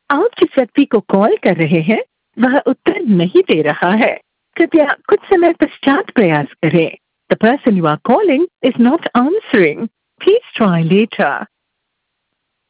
आप जिस व्यक्ति को कॉल कर रहे हैं वह उत्तर नहीं दे रहा है। कृपया कुछ समय पश्चात प्रयास करें। The person you are calling is not answering. Please try later.